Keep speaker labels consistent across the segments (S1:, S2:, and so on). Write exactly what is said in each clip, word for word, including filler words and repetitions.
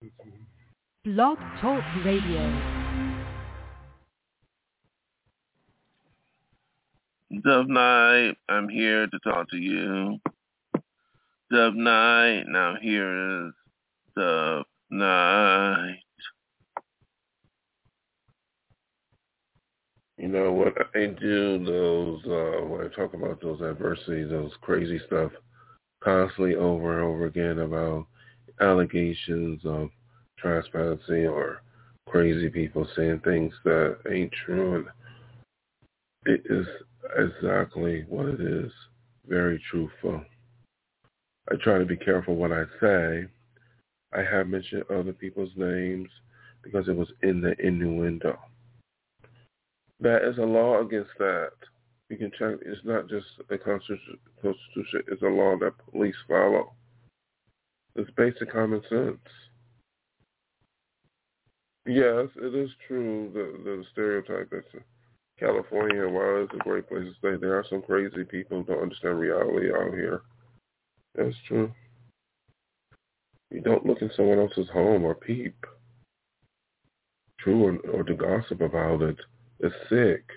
S1: Blog Talk Radio.
S2: Dove Night, I'm here to talk to you. Dove Night, now here is Dove Night. You know, when I do those, uh, when I talk about those adversities, those crazy stuff, constantly over and over again about allegations of transparency or crazy people saying things that ain't true, and it is exactly what it is, very truthful. I try to be careful what I say. I have mentioned other people's names because it was in the innuendo. That is a law against that. You can check. It's not just a constitution. It's a law that police follow. It's basic common sense. Yes, it is true, the, the stereotype that California, while it's a great place to stay, there are some crazy people who don't understand reality out here. That's true. You don't look in someone else's home or peep. True, or, or to gossip about it. It's sick.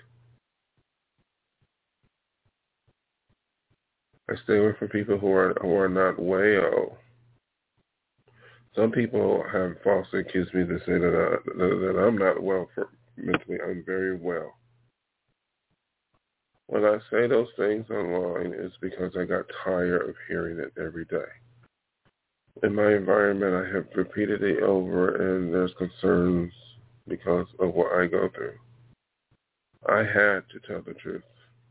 S2: I stay away from people who are who are not well. Some people have falsely accused me to say that, I, that I'm not well for mentally. I'm very well. When I say those things online, it's because I got tired of hearing it every day. In my environment, I have repeated it over, and there's concerns because of what I go through. I had to tell the truth.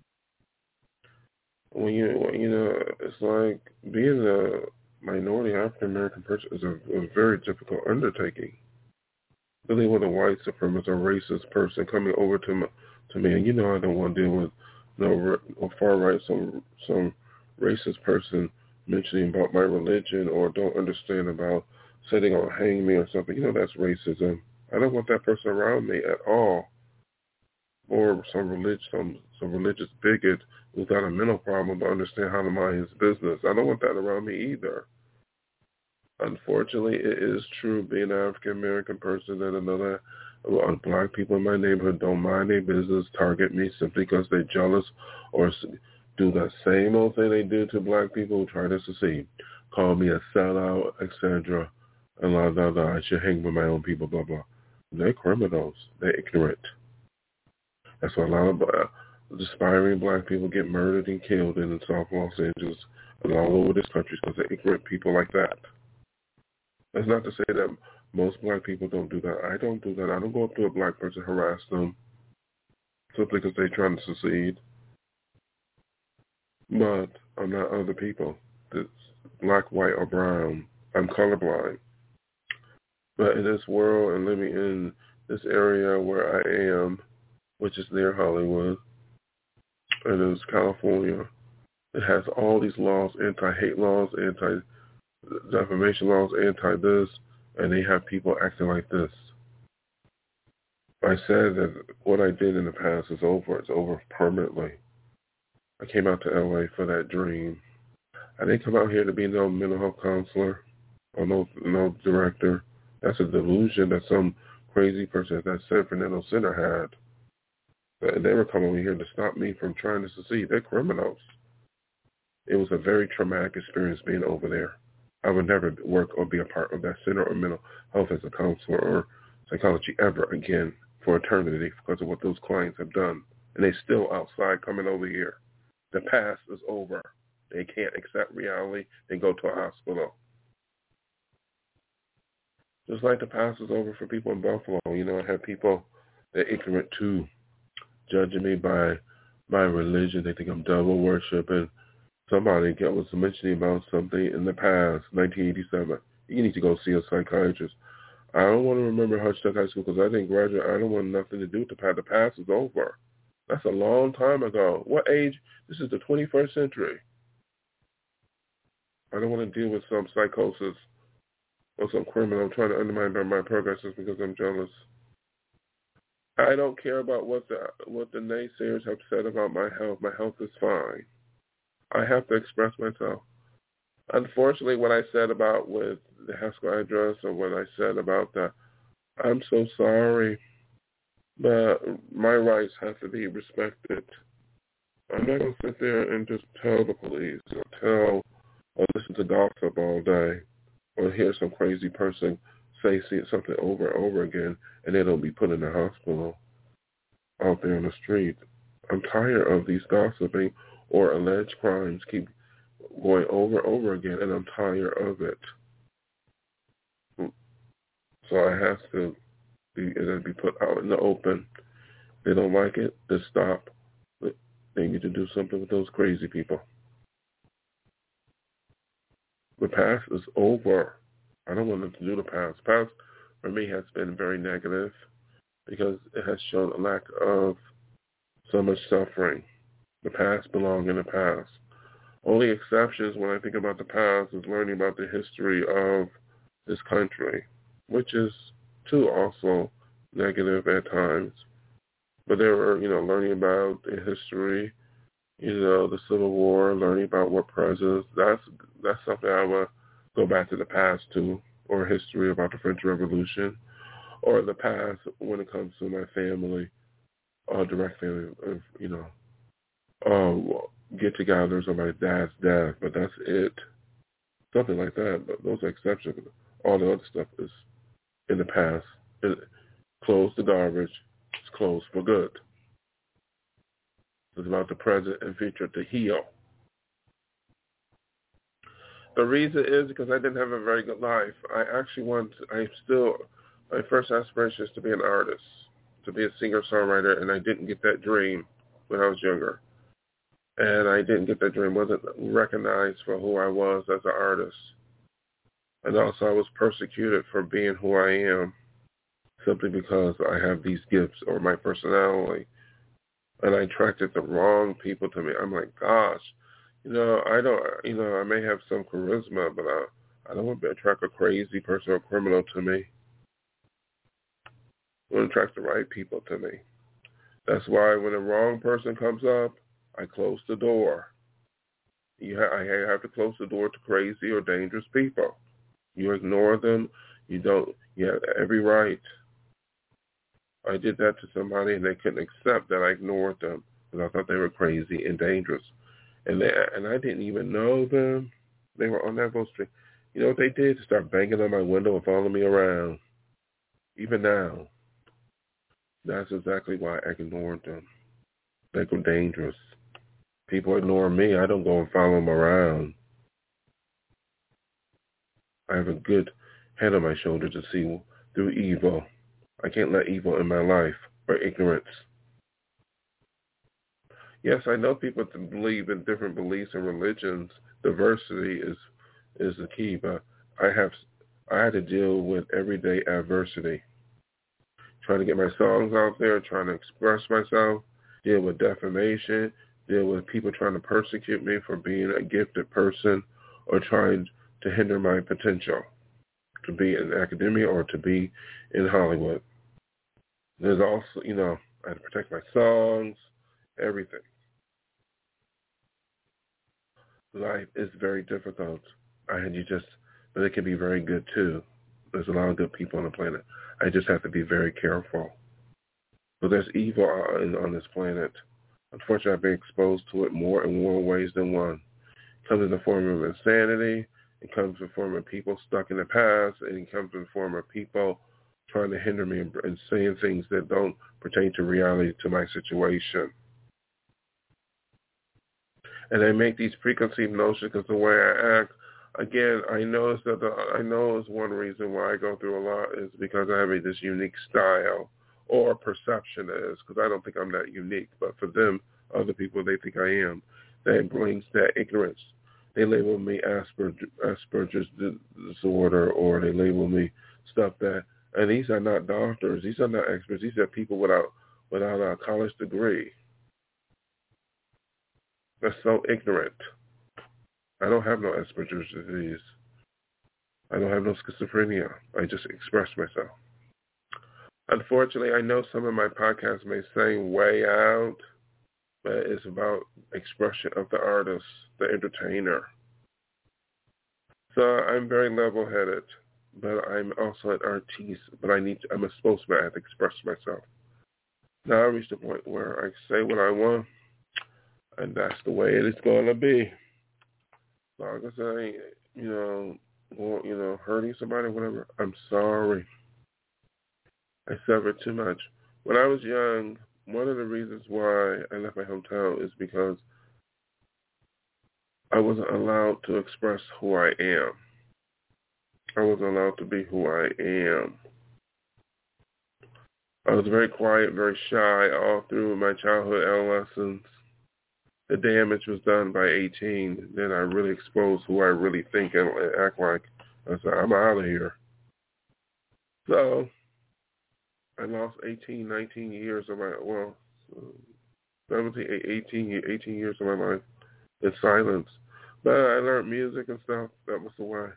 S2: When you, you know, it's like being a minority African American person is a, a very difficult undertaking. Dealing with a white supremacist or racist person coming over to me, to me, and you know I don't want to deal with no far right, some some racist person mentioning about my religion or don't understand about say they're gonna hang me or something. You know that's racism. I don't want that person around me at all. Or some religious, some, some religious bigot who's got a mental problem to understand how to mind his business. I don't want that around me either. Unfortunately, it is true being an African-American person that another uh, black people in my neighborhood don't mind their business, target me simply because they're jealous or do the same old thing they do to black people who try to succeed. Call me a sellout, et cetera, and blah, blah, blah. I should hang with my own people, blah, blah. They're criminals. They're ignorant. That's why a lot of uh, aspiring black people get murdered and killed in South Los Angeles and all over this country because they're ignorant people like that. That's not to say that most black people don't do that. I don't do that. I don't go up to a black person, harass them simply because they're trying to succeed. But I'm not other people. It's black, white, or brown. I'm colorblind. But in this world and living in this area where I am, which is near Hollywood, and it's California. It has all these laws, anti-hate laws, anti-defamation laws, anti-this, and they have people acting like this. I said that what I did in the past is over. It's over permanently. I came out to L A for that dream. I didn't come out here to be no mental health counselor or no, no director. That's a delusion that some crazy person at that San Fernando Center had. They were coming over here to stop me from trying to succeed. They're criminals. It was a very traumatic experience being over there. I would never work or be a part of that center or mental health as a counselor or psychology ever again for eternity because of what those clients have done. And they still outside coming over here. The past is over. They can't accept reality. They go to a hospital. Just like the past is over for people in Buffalo. You know, I have people that are ignorant too, judging me by my religion. They think I'm devil worshiping. Somebody was mentioning about something in the past, nineteen eighty-seven. You need to go see a psychiatrist. I don't want to remember Hutchtuck High School because I didn't graduate. I don't want nothing to do with the past. The past is over. That's a long time ago. What age? This is the twenty-first century. I don't want to deal with some psychosis or some criminal trying to undermine my progress just because I'm jealous. I don't care about what the what the naysayers have said about my health. My health is fine. I have to express myself. Unfortunately, what I said about with the Haskell address or what I said about that, I'm so sorry, but my rights have to be respected. I'm not going to sit there and just tell the police or tell or listen to gossip all day or hear some crazy person say something over and over again and they don't be put in the hospital out there on the street. I'm tired of these gossiping or alleged crimes keep going over and over again, and I'm tired of it. So I have to be, it be put out in the open. If they don't like it, just stop. They need to do something with those crazy people. The past is over. I don't want them to do the past. Past, for me, has been very negative because it has shown a lack of so much suffering. The past belongs in the past. Only exceptions when I think about the past is learning about the history of this country, which is, too, also negative at times. But there were, you know, learning about the history, you know, the Civil War, learning about what presidents, that's that's something I would go back to the past to, or history about the French Revolution, or the past when it comes to my family, uh, direct family, of, you know, uh, get-togethers on my dad's death, but that's it. Something like that, but those are exceptions. All the other stuff is in the past. It, close the garbage. It's closed for good. It's about the present and future to heal. The reason is because I didn't have a very good life. I actually want, I still, my first aspiration is to be an artist, to be a singer-songwriter, and I didn't get that dream when I was younger. And I didn't get that dream, wasn't recognized for who I was as an artist. And also I was persecuted for being who I am simply because I have these gifts or my personality. And I attracted the wrong people to me. I'm like, gosh, you know, I don't, you know, I may have some charisma, but I, I don't want to attract a crazy person or a criminal to me. I want to attract the right people to me. That's why when the wrong person comes up, I close the door. You ha- I have to close the door to crazy or dangerous people. You ignore them. You don't. You have every right. I did that to somebody, and they couldn't accept that I ignored them because I thought they were crazy and dangerous. And they, and I didn't even know them. They were on that boat street. You know what they did? Start banging on my window and following me around. Even now. That's exactly why I ignored them. They were dangerous. People ignore me. I don't go and follow them around. I have a good head on my shoulder to see through evil. I can't let evil in my life or ignorance. Yes, I know people to believe in different beliefs and religions. Diversity is is the key, but I have I had to deal with everyday adversity. Trying to get my songs out there, trying to express myself, deal with defamation, deal with people trying to persecute me for being a gifted person or trying to hinder my potential to be in academia or to be in Hollywood. There's also, you know, I had to protect my songs, everything. Life is very difficult. I had you just, but it can be very good too. There's a lot of good people on the planet. I just have to be very careful. But there's evil on, on this planet. Unfortunately, I've been exposed to it more in more ways than one. It comes in the form of insanity. It comes in the form of people stuck in the past. And it comes in the form of people trying to hinder me and saying things that don't pertain to reality, to my situation. And they make these preconceived notions because the way I act, again, I notice that the, I know is one reason why I go through a lot is because I have a, this unique style or perception is, because I don't think I'm that unique. But for them, other people, they think I am. That brings that ignorance. They label me Asperger, Asperger's disorder, or they label me stuff that, and these are not doctors. These are not experts. These are people without without a college degree. That's so ignorant. I don't have no Asperger's disease. I don't have no schizophrenia. I just express myself. Unfortunately, I know some of my podcasts may seem way out, but it's about expression of the artist, the entertainer. So I'm very level-headed, but I'm also an artiste. But I need to, I'm a spokesman. I have to express myself. Now I reached the point where I say what I want, and that's the way it is going to be. As long as I ain't, you know, well, you know, hurting somebody or whatever, I'm sorry. I suffered too much. When I was young, one of the reasons why I left my hometown is because I wasn't allowed to express who I am. I wasn't allowed to be who I am. I was very quiet, very shy all through my childhood, adolescence. The damage was done by eighteen. Then I really exposed who I really think and act like. I said, I'm out of here. So I lost eighteen, nineteen years of my, well, seventeen, eighteen, eighteen years of my life in silence. But I learned music and stuff. That was the way.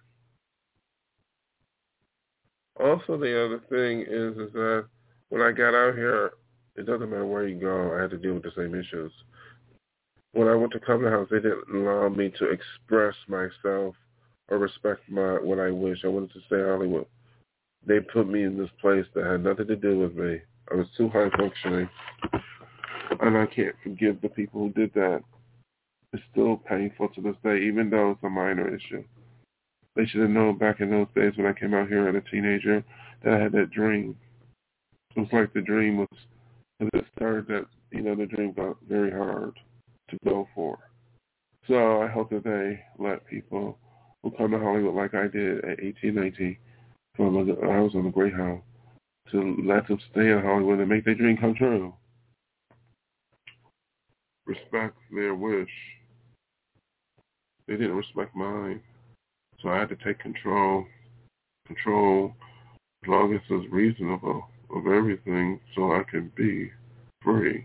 S2: Also, the other thing is, is that when I got out here, it doesn't matter where you go, I had to deal with the same issues. When I went to Covenant House, they didn't allow me to express myself or respect my what I wish. I wanted to stay Hollywood. They put me in this place that had nothing to do with me. I was too high functioning, and I can't forgive the people who did that. It's still painful to this day, even though it's a minor issue. They should have known back in those days when I came out here as a teenager that I had that dream. It was like the dream was, as it started, that, you know, the dream got very hard to go for. So I hope that they let people who come to Hollywood like I did at eighteen, nineteen, from a, I was on the Greyhound, to let them stay in Hollywood and make their dream come true. Respect their wish. They didn't respect mine. So I had to take control, control as long as it's reasonable of everything so I can be free.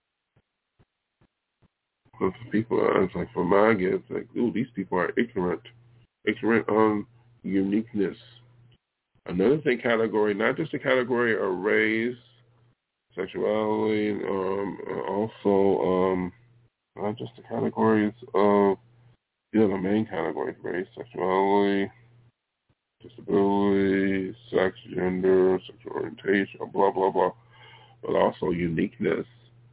S2: Because people, it's like for my kids, like, ooh, these people are ignorant. Ignorant on uniqueness. Another thing category, not just the category of race, sexuality, um, also um, not just the categories of, you know, the main categories, race, sexuality, disability, sex, gender, sexual orientation, blah, blah, blah, but also uniqueness,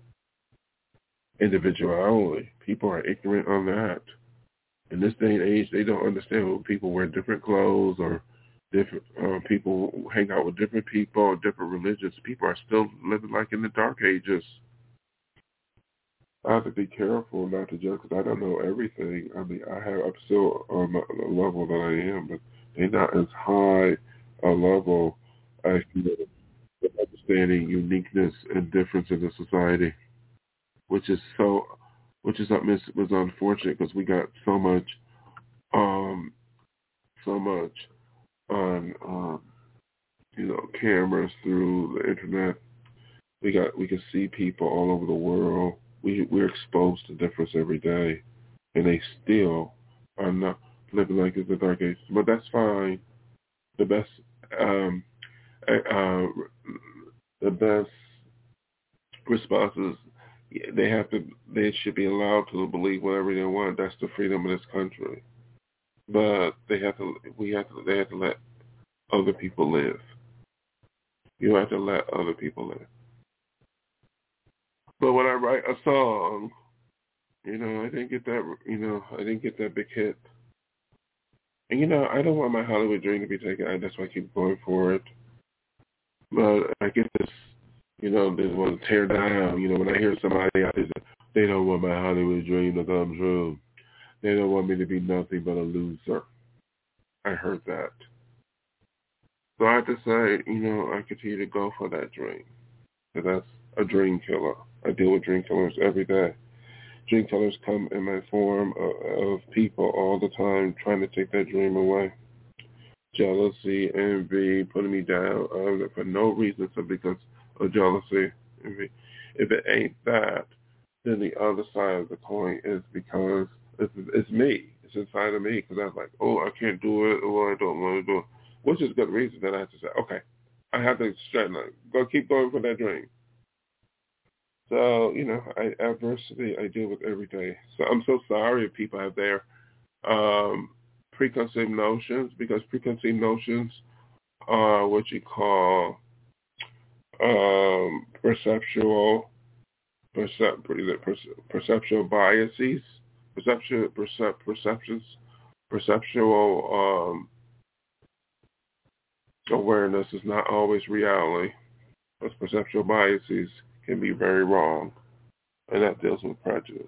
S2: individuality. People are ignorant on that. In this day and age, they don't understand when people wear different clothes or different uh, people hang out with different people or different religions. People are still living like in the dark ages. I have to be careful not to judge because I don't know everything. I mean, I have, I'm still on the level that I am, but they're not as high a level as, you know, understanding uniqueness and difference in the society, which is so, which is was unfortunate because we got so much, um, so much on, um, you know, cameras through the internet. We got, we can see people all over the world. We, we're exposed to difference every day, and they still are not living like it's the dark ages. But that's fine. The best, um, uh, the best response is they have to, they should be allowed to believe whatever they want. That's the freedom of this country. But they have to, we have to, they have to let other people live. You have to let other people live. But when I write a song, you know, I didn't get that, you know, I didn't get that big hit. And, you know, I don't want my Hollywood dream to be taken. I, that's why I keep going for it. But I get this, you know, they want to tear down. You know, when I hear somebody out there, they don't want my Hollywood dream to come true. They don't want me to be nothing but a loser. I heard that. So I decided, you know, I continue to go for that dream. So that's a dream killer. I deal with dream killers every day. Dream killers come in my form of, of people all the time trying to take that dream away. Jealousy, envy, putting me down um, for no reason, so because of jealousy, envy. If it ain't that, then the other side of the coin is because it's, it's me. It's inside of me because I'm like, oh, I can't do it, or I don't want to do it, which is a good reason that I have to say, okay, I have to straighten up. Go keep going for that dream. So, you know, I, adversity I deal with every day. So I'm so sorry if people out there um, preconceived notions, because preconceived notions are what you call um, perceptual, percep- perceptual biases, perception, percep- perceptions, perceptual um, awareness is not always reality. Those perceptual biases can be very wrong, and that deals with prejudice.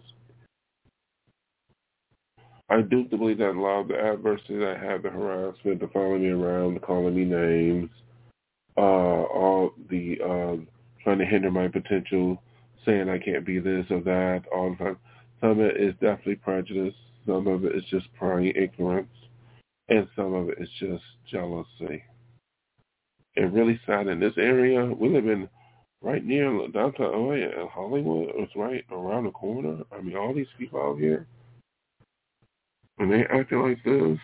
S2: I do believe that a lot of the adversity that I have, the harassment, the following me around, the calling me names, uh, all the um, trying to hinder my potential, saying I can't be this or that all the time, some of it is definitely prejudice. Some of it is just prying ignorance. And some of it is just jealousy. And really sad in this area, we live in right near downtown L A, Hollywood. It's right around the corner. I mean, all these people out here, and they acting like this.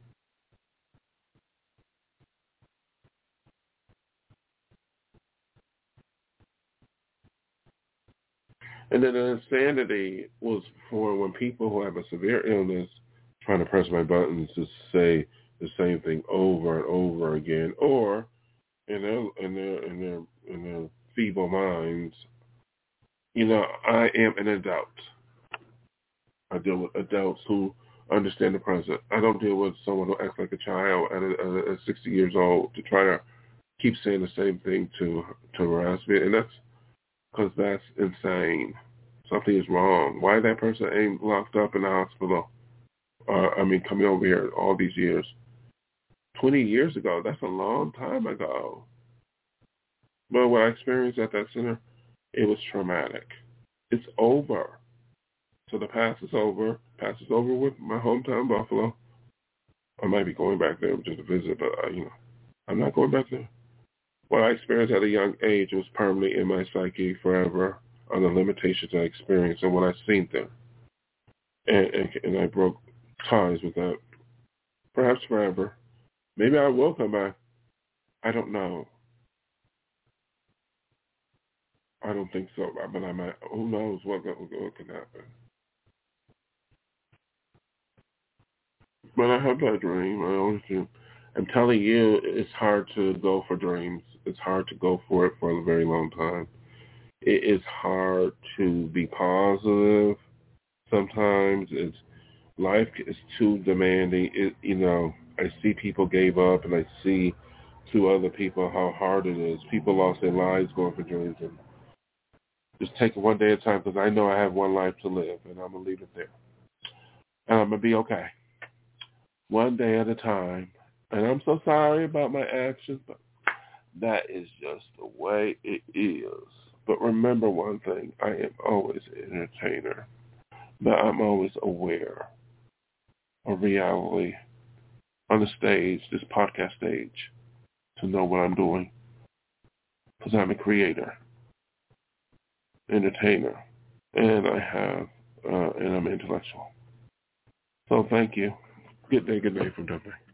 S2: And then the insanity was for when people who have a severe illness trying to press my buttons to say the same thing over and over again, or in their in their in their in their feeble minds, you know, I am an adult. I deal with adults who understand the present. I don't deal with someone who acts like a child at, a, at sixty years old to try to keep saying the same thing to to harass me, and that's because that's insane. Something is wrong. Why that person ain't locked up in the hospital? Uh, I mean, coming over here all these years. twenty years ago, that's a long time ago. But what I experienced at that center, it was traumatic. It's over. So the past is over. Past is over with my hometown, Buffalo. I might be going back there just to visit, but, uh, you know, I'm not going back there. What I experienced at a young age was permanently in my psyche forever on the limitations I experienced and what I've seen there. And, and, and I broke ties with that, perhaps forever. Maybe I will come back. I don't know. I don't think so, but I might. Who knows what, what, what can happen. But I have that dream. I always do. I'm telling you, it's hard to go for dreams. It's hard to go for it for a very long time. It is hard to be positive. Sometimes it's life is too demanding. It, you know, I see people gave up, and I see to other people how hard it is. People lost their lives going for dreams, and just take it one day at a time, because I know I have one life to live, and I'm gonna leave it there, and I'm gonna be okay. One day at a time. And I'm so sorry about my actions, but that is just the way it is. But remember one thing, I am always an entertainer. But I'm always aware of reality on the stage, this podcast stage, to know what I'm doing. Because I'm a creator, entertainer, and I have, uh, and I'm intellectual. So thank you. Good day, good night from Dublin.